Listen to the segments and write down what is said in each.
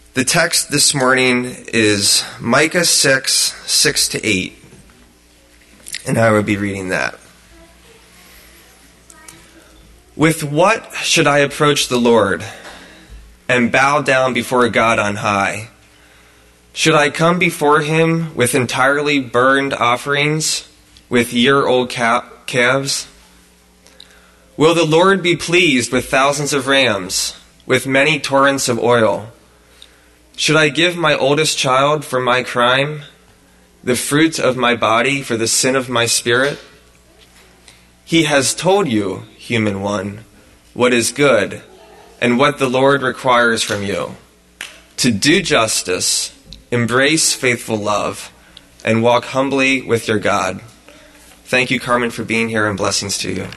The text this morning is Micah 6:6-8, and I will be reading that. With what should I approach the Lord and bow down before God on high? Should I come before him with entirely burned offerings, with year-old calves? Will the Lord be pleased with thousands of rams, with many torrents of oil? Should I give my oldest child for my crime, the fruit of my body for the sin of my spirit? He has told you, human one, what is good and what the Lord requires from you, to do justice, embrace faithful love, and walk humbly with your God. Thank you, Carmen, for being here, and blessings to you.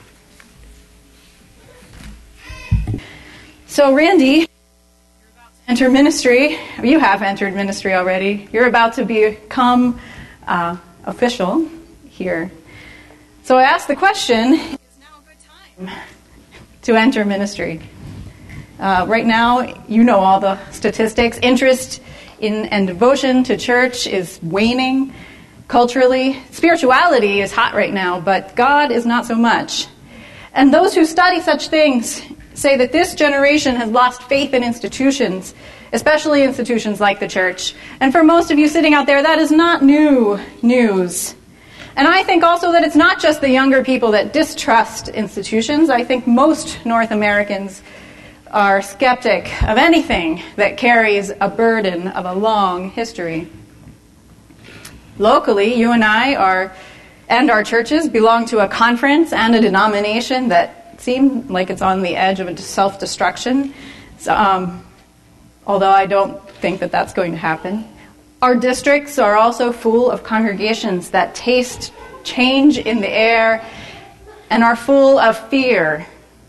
So, Randy, enter ministry. You have entered ministry already. You're about to become official here. So I asked the question, is now a good time to enter ministry? Right now, you know all the statistics. Interest in and devotion to church is waning culturally. Spirituality is hot right now, but God is not so much. And those who study such things say that this generation has lost faith in institutions, especially institutions like the church. And for most of you sitting out there, that is not new news. And I think also that it's not just the younger people that distrust institutions. I think most North Americans are skeptic of anything that carries a burden of a long history. Locally, you and I and our churches belong to a conference and a denomination that seem like it's on the edge of self-destruction, although I don't think that that's going to happen. Our districts are also full of congregations that taste change in the air and are full of fear.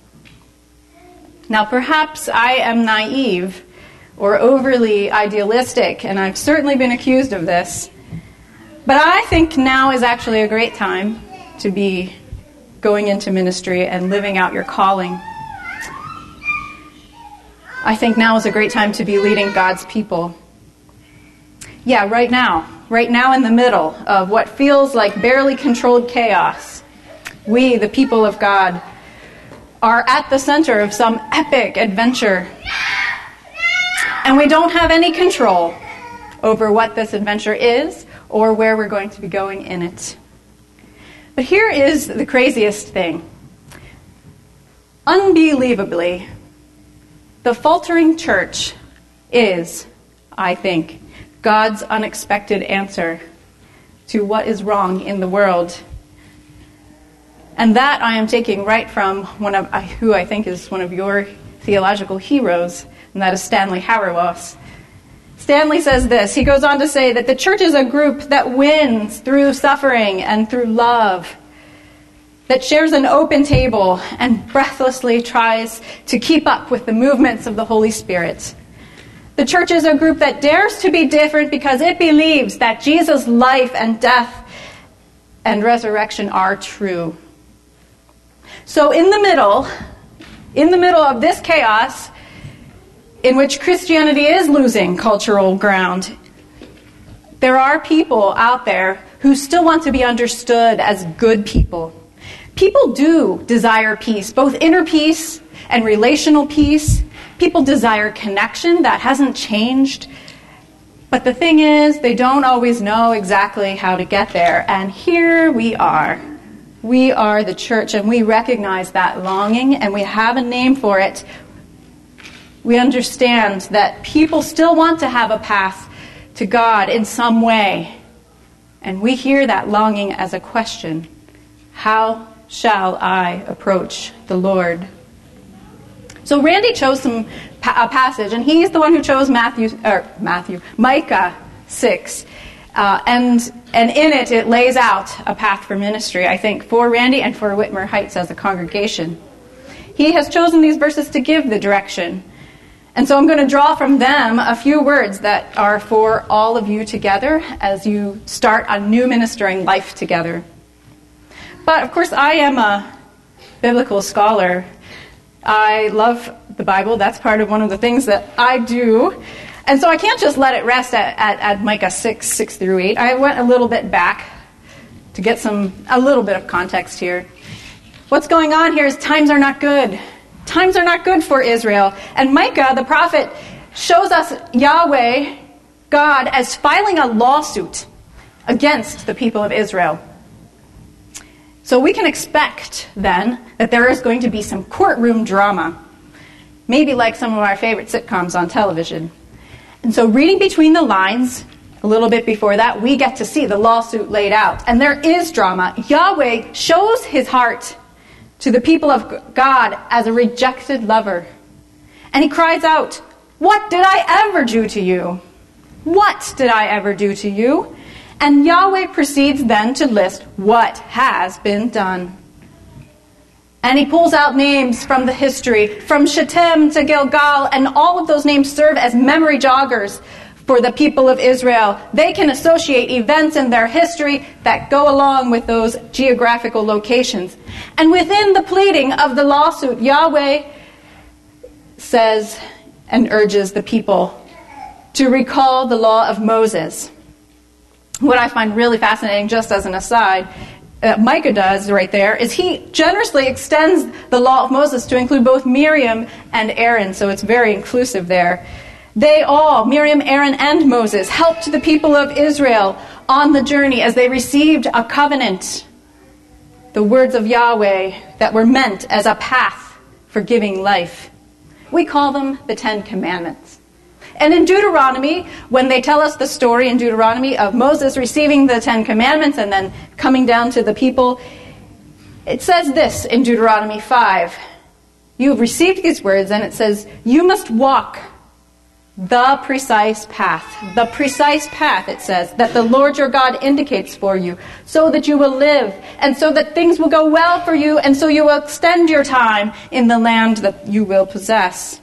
Now, perhaps I am naive or overly idealistic, and I've certainly been accused of this, but I think now is actually a great time to be going into ministry and living out your calling. I think now is a great time to be leading God's people. Yeah, right now in the middle of what feels like barely controlled chaos, we, the people of God, are at the center of some epic adventure. And we don't have any control over what this adventure is or where we're going to be going in it. But here is the craziest thing. Unbelievably, the faltering church is, I think, God's unexpected answer to what is wrong in the world. And that I am taking right from who I think is one of your theological heroes, and that is Stanley Hauerwas. Stanley says this. He goes on to say that the church is a group that wins through suffering and through love, that shares an open table and breathlessly tries to keep up with the movements of the Holy Spirit. The church is a group that dares to be different because it believes that Jesus' life and death and resurrection are true. So in the middle of this chaos, in which Christianity is losing cultural ground, there are people out there who still want to be understood as good people. People do desire peace, both inner peace and relational peace. People desire connection. That hasn't changed. But the thing is, they don't always know exactly how to get there. And here we are. We are the church, and we recognize that longing, and we have a name for it. We understand that people still want to have a path to God in some way. And we hear that longing as a question. How shall I approach the Lord? So Randy chose a passage, and he's the one who chose Micah 6. And in it lays out a path for ministry, I think, for Randy and for Whitmer Heights as a congregation. He has chosen these verses to give the direction. And so I'm going to draw from them a few words that are for all of you together as you start a new ministering life together. But, of course, I am a biblical scholar. I love the Bible. That's part of one of the things that I do. And so I can't just let it rest at Micah 6 through 8. I went a little bit back to get a little bit of context here. What's going on here is times are not good. Times are not good for Israel. And Micah, the prophet, shows us Yahweh, God, as filing a lawsuit against the people of Israel. So we can expect, then, that there is going to be some courtroom drama, maybe like some of our favorite sitcoms on television. And so reading between the lines, a little bit before that, we get to see the lawsuit laid out. And there is drama. Yahweh shows his heart to the people of God as a rejected lover. And he cries out, "What did I ever do to you? What did I ever do to you?" And Yahweh proceeds then to list what has been done. And he pulls out names from the history, from Shittim to Gilgal, and all of those names serve as memory joggers for the people of Israel. They can associate events in their history that go along with those geographical locations. And within the pleading of the lawsuit, Yahweh says and urges the people to recall the law of Moses. What I find really fascinating, just as an aside, Micah does right there, is he generously extends the law of Moses to include both Miriam and Aaron, so it's very inclusive there. They all, Miriam, Aaron, and Moses, helped the people of Israel on the journey as they received a covenant, the words of Yahweh that were meant as a path for giving life. We call them the Ten Commandments. And in Deuteronomy, when they tell us the story in Deuteronomy of Moses receiving the Ten Commandments and then coming down to the people, it says this in Deuteronomy 5. You have received these words, and it says, you must walk the precise path. The precise path, it says, that the Lord your God indicates for you, so that you will live, and so that things will go well for you, and so you will extend your time in the land that you will possess.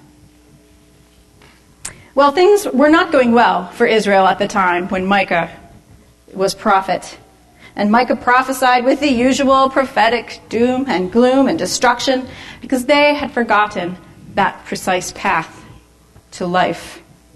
Well, things were not going well for Israel at the time when Micah was prophet. And Micah prophesied with the usual prophetic doom and gloom and destruction because they had forgotten that precise path to life.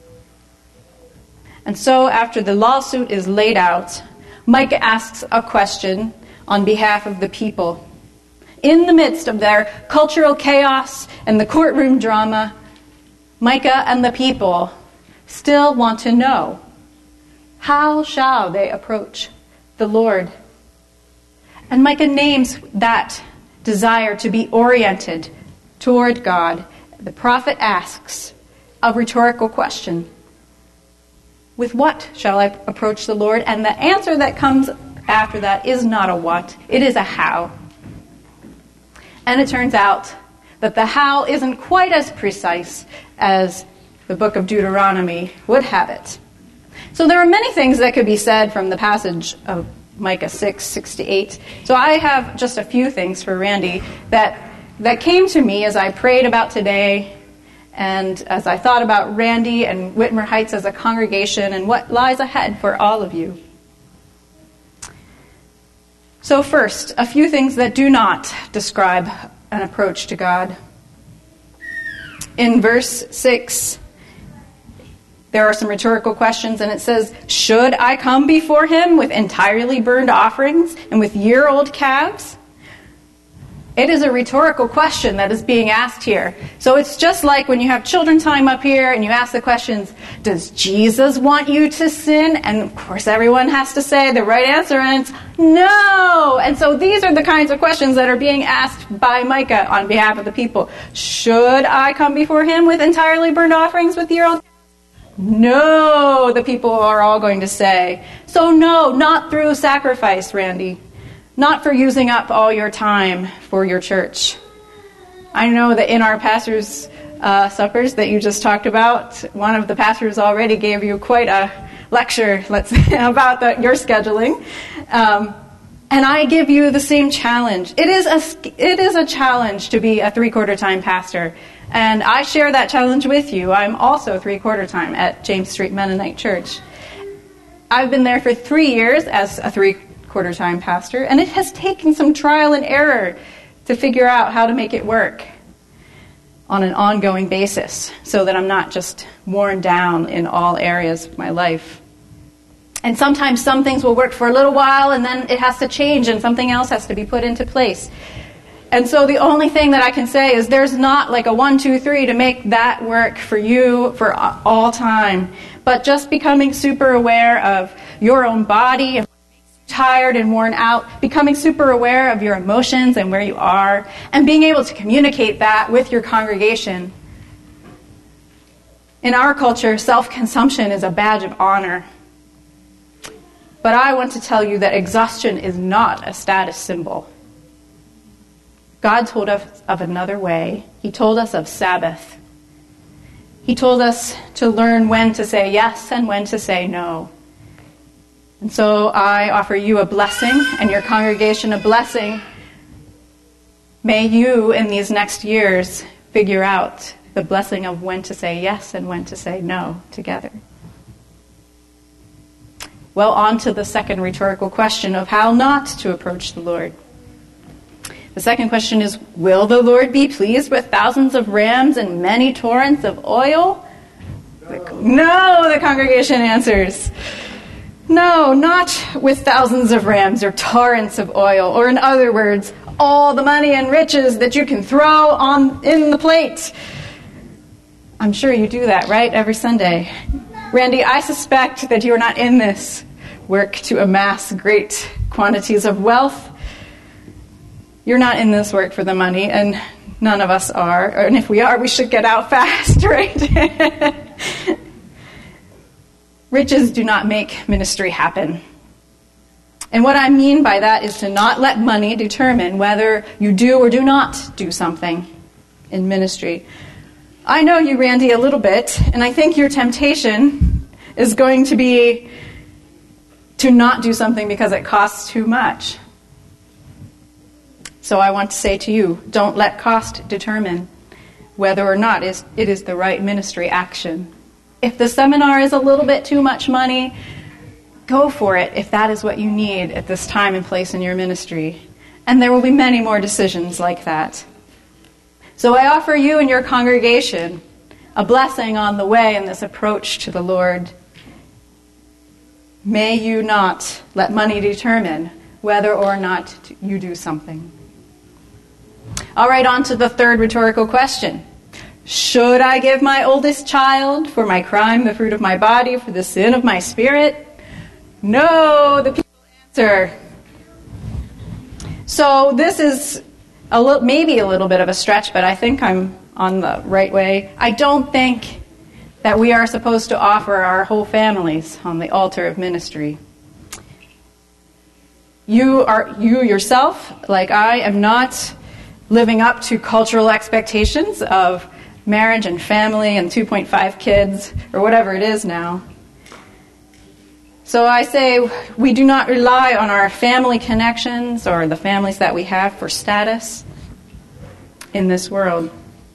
And so after the lawsuit is laid out, Micah asks a question on behalf of the people. In the midst of their cultural chaos and the courtroom drama, Micah and the people still want to know, how shall they approach the Lord? And Micah names that desire to be oriented toward God. The prophet asks a rhetorical question. With what shall I approach the Lord? And the answer that comes after that is not a what, it is a how. And it turns out that the how isn't quite as precise as the book of Deuteronomy would have it. So there are many things that could be said from the passage of Micah 6:6-8. So I have just a few things for Randy that came to me as I prayed about today and as I thought about Randy and Whitmer Heights as a congregation and what lies ahead for all of you. So first, a few things that do not describe an approach to God. In verse 6, there are some rhetorical questions, and it says, should I come before him with entirely burned offerings and with year-old calves? It is a rhetorical question that is being asked here. So it's just like when you have children time up here and you ask the questions, does Jesus want you to sin? And of course everyone has to say the right answer, and it's no. And so these are the kinds of questions that are being asked by Micah on behalf of the people. Should I come before him with entirely burned offerings with year-old calves? No, the people are all going to say. So no, not through sacrifice, Randy. Not for using up all your time for your church. I know that in our pastors' suppers that you just talked about, one of the pastors already gave you quite a lecture, let's say, about your scheduling. And I give you the same challenge. It is a challenge to be a 3/4 time pastor. And I share that challenge with you. I'm also 3/4 time at James Street Mennonite Church. I've been there for 3 years as a 3/4 time pastor, and it has taken some trial and error to figure out how to make it work. on an ongoing basis so that I'm not just worn down in all areas of my life. And sometimes some things will work for a little while and then it has to change and something else has to be put into place. And so the only thing that I can say is there's not like a 1, 2, 3 to make that work for you for all time. But just becoming super aware of your own body and tired and worn out, becoming super aware of your emotions and where you are, and being able to communicate that with your congregation. In our culture, self-consumption is a badge of honor. But I want to tell you that exhaustion is not a status symbol. God told us of another way. He told us of Sabbath. He told us to learn when to say yes and when to say no. And so I offer you a blessing and your congregation a blessing. May you, in these next years, figure out the blessing of when to say yes and when to say no together. Well, on to the second rhetorical question of how not to approach the Lord. The second question is, will the Lord be pleased with thousands of rams and many torrents of oil? No, the congregation answers. No, not with thousands of rams or torrents of oil, or in other words, all the money and riches that you can throw in the plate. I'm sure you do that, right, every Sunday. Randy, I suspect that you are not in this work to amass great quantities of wealth. You're not in this work for the money, and none of us are. And if we are, we should get out fast, right? Riches do not make ministry happen. And what I mean by that is to not let money determine whether you do or do not do something in ministry. I know you, Randy, a little bit, and I think your temptation is going to be to not do something because it costs too much. So I want to say to you, don't let cost determine whether or not it is the right ministry action. If the seminar is a little bit too much money, go for it if that is what you need at this time and place in your ministry. And there will be many more decisions like that. So I offer you and your congregation a blessing on the way in this approach to the Lord. May you not let money determine whether or not you do something. All right, on to the third rhetorical question. Should I give my oldest child for my crime the fruit of my body, for the sin of my spirit? No, the people answer. So this is maybe a little bit of a stretch, but I think I'm on the right way. I don't think that we are supposed to offer our whole families on the altar of ministry. You yourself, like I, am not living up to cultural expectations of marriage and family and 2.5 kids, or whatever it is now. So I say we do not rely on our family connections or the families that we have for status in this world.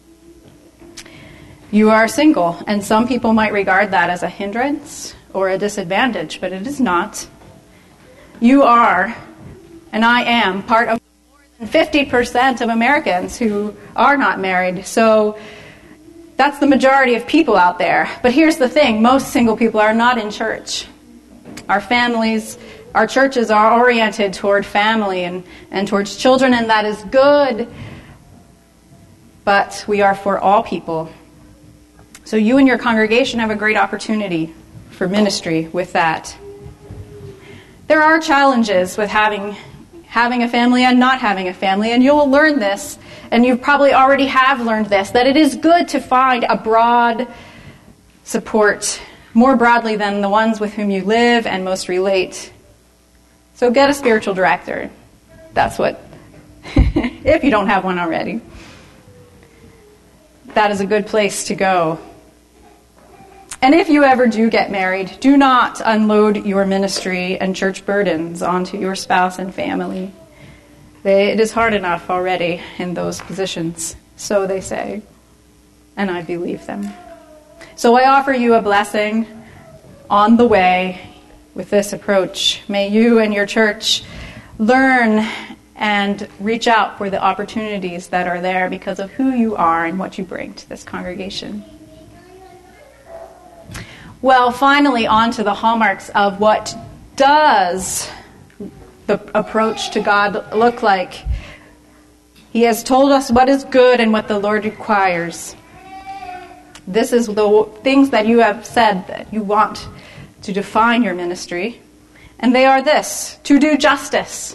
You are single, and some people might regard that as a hindrance or a disadvantage, but it is not. You are, and I am, part of more than 50% of Americans who are not married. So that's the majority of people out there. But here's the thing, most single people are not in church. Our families, our churches are oriented toward family and towards children, and that is good. But we are for all people. So you and your congregation have a great opportunity for ministry with that. There are challenges with having a family and not having a family, and you'll learn this, and you probably already have learned this, that it is good to find a broad support, more broadly than the ones with whom you live and most relate. So get a spiritual director. That's what, if you don't have one already. That is a good place to go. And if you ever do get married, do not unload your ministry and church burdens onto your spouse and family. It is hard enough already in those positions, so they say, and I believe them. So I offer you a blessing on the way with this approach. May you and your church learn and reach out for the opportunities that are there because of who you are and what you bring to this congregation. Well, finally, on to the hallmarks of what does the approach to God look like. He has told us what is good and what the Lord requires. This is the things that you have said that you want to define your ministry. And they are this: to do justice.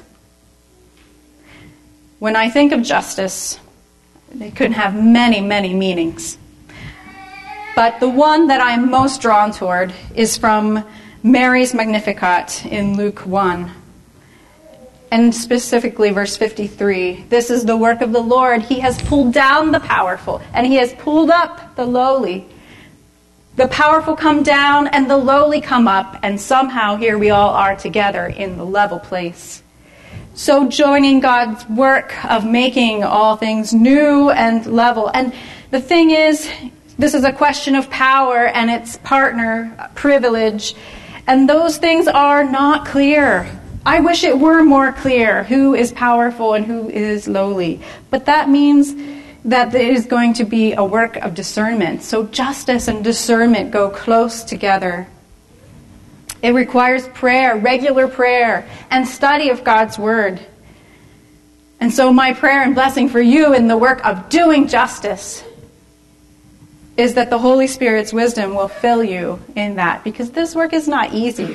When I think of justice, it could have many, many meanings. But the one that I'm most drawn toward is from Mary's Magnificat in Luke 1. And specifically verse 53. This is the work of the Lord. He has pulled down the powerful, and he has pulled up the lowly. The powerful come down, and the lowly come up, and somehow here we all are together in the level place. So joining God's work of making all things new and level. And the thing is, this is a question of power and its partner, privilege. And those things are not clear. I wish it were more clear who is powerful and who is lowly. But that means that there is going to be a work of discernment. So justice and discernment go close together. It requires prayer, regular prayer, and study of God's Word. And so my prayer and blessing for you in the work of doing justice is that the Holy Spirit's wisdom will fill you in that, because this work is not easy.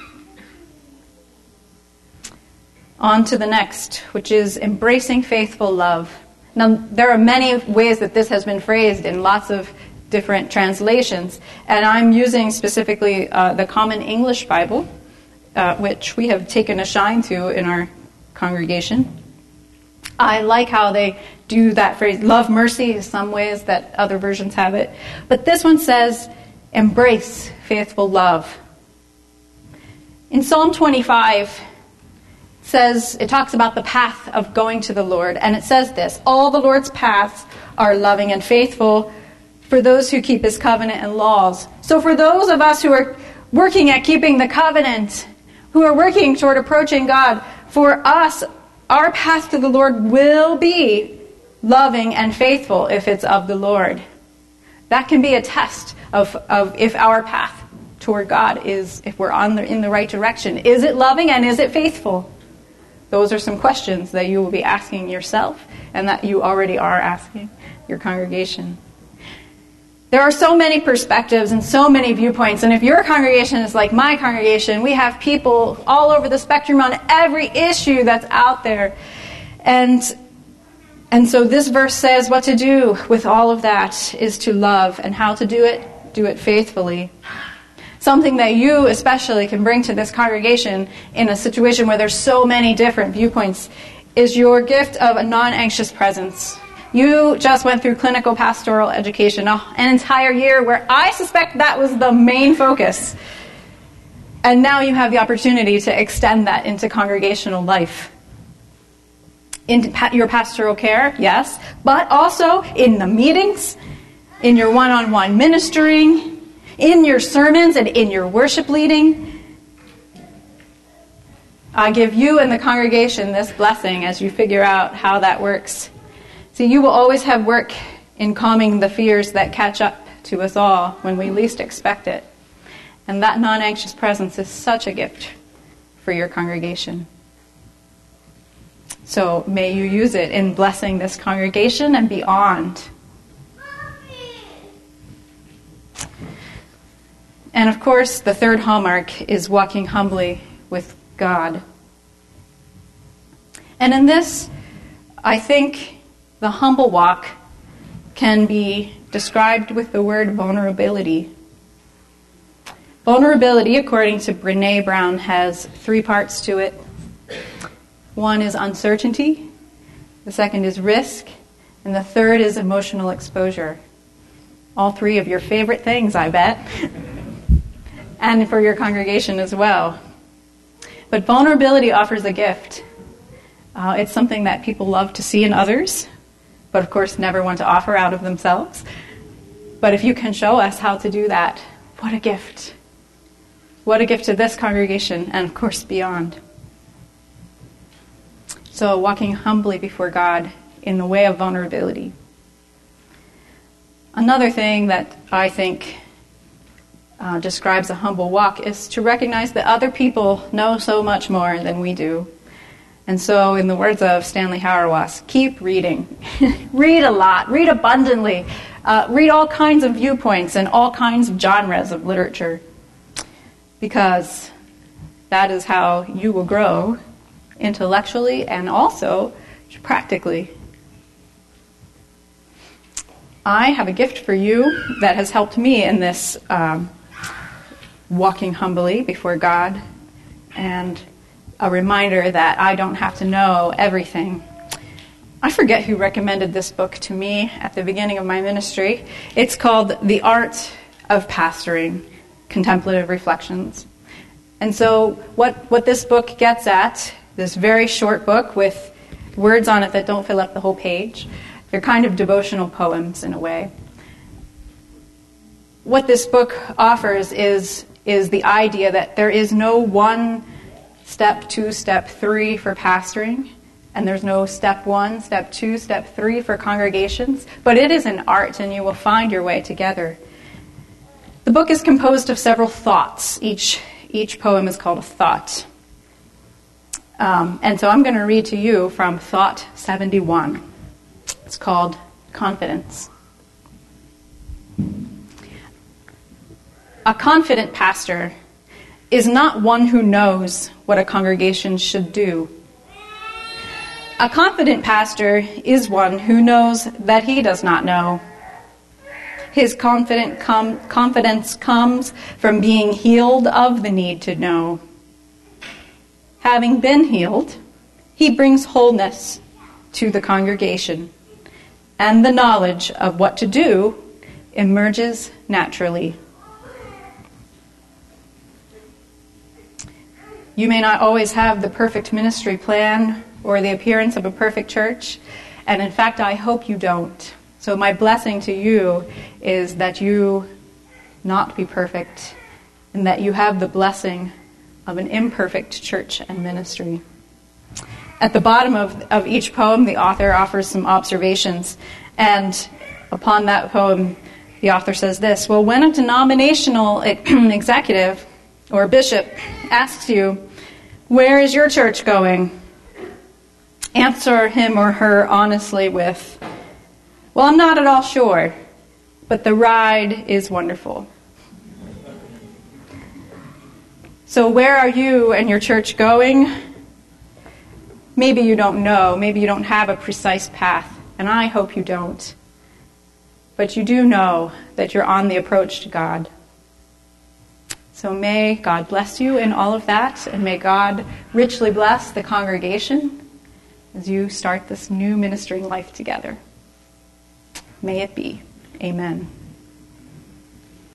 On to the next, which is embracing faithful love. Now, there are many ways that this has been phrased in lots of different translations, and I'm using specifically the Common English Bible, which we have taken a shine to in our congregation. I like how they do that phrase, love mercy, in some ways that other versions have it. But this one says, embrace faithful love. In Psalm 25, it talks about the path of going to the Lord, and it says this: all the Lord's paths are loving and faithful for those who keep his covenant and laws. So for those of us who are working at keeping the covenant, who are working toward approaching God, for us, our path to the Lord will be loving and faithful if it's of the Lord. That can be a test of if our path toward God is, if we're in the right direction. Is it loving and is it faithful? Those are some questions that you will be asking yourself and that you already are asking your congregation. There are so many perspectives and so many viewpoints, and if your congregation is like my congregation, we have people all over the spectrum on every issue that's out there. And so this verse says what to do with all of that is to love, and how to do it faithfully. Something that you especially can bring to this congregation in a situation where there's so many different viewpoints is your gift of a non-anxious presence. You just went through clinical pastoral education an entire year where I suspect that was the main focus. And now you have the opportunity to extend that into congregational life. In your pastoral care, yes, but also in the meetings, in your one-on-one ministering, in your sermons and in your worship leading. I give you and the congregation this blessing as you figure out how that works. See, you will always have work in calming the fears that catch up to us all when we least expect it. And that non-anxious presence is such a gift for your congregation. So may you use it in blessing this congregation and beyond. And of course, the third hallmark is walking humbly with God. And in this, I think the humble walk can be described with the word vulnerability. Vulnerability, according to Brené Brown, has 3 parts to it. One is uncertainty, the second is risk, and the third is emotional exposure. All 3 of your favorite things, I bet. And for your congregation as well. But vulnerability offers a gift. It's something that people love to see in others, but of course never want to offer out of themselves. But if you can show us how to do that, what a gift. What a gift to this congregation and of course beyond. So walking humbly before God in the way of vulnerability. Another thing that I think describes a humble walk is to recognize that other people know so much more than we do. And so, in the words of Stanley Hauerwas, keep reading. Read a lot. Read abundantly. Read all kinds of viewpoints and all kinds of genres of literature. Because that is how you will grow intellectually and also practically. I have a gift for you that has helped me in this walking humbly before God, and a reminder that I don't have to know everything. I forget who recommended this book to me at the beginning of my ministry. It's called The Art of Pastoring, Contemplative Reflections. And so what this book gets at, this very short book with words on it that don't fill up the whole page, they're kind of devotional poems in a way. What this book offers is the idea that there is no one step 2, step 3 for pastoring, and there's no step 1, step 2, step 3 for congregations, but it is an art, and you will find your way together. The book is composed of several thoughts. Each poem is called a thought. And so I'm going to read to you from Thought 71. It's called Confidence. A confident pastor is not one who knows what a congregation should do. A confident pastor is one who knows that he does not know. His confidence comes from being healed of the need to know. Having been healed, he brings wholeness to the congregation, and the knowledge of what to do emerges naturally. You may not always have the perfect ministry plan or the appearance of a perfect church, and in fact, I hope you don't. So my blessing to you is that you not be perfect, and that you have the blessing of an imperfect church and ministry. At the bottom of each poem, the author offers some observations, and upon that poem, the author says this: well, when a denominational executive or bishop asks you, "Where is your church going?" answer him or her honestly with, "Well, I'm not at all sure, but the ride is wonderful." So where are you and your church going? Maybe you don't know. Maybe you don't have a precise path, and I hope you don't. But you do know that you're on the approach to God. So may God bless you in all of that, and may God richly bless the congregation as you start this new ministering life together. May it be. Amen.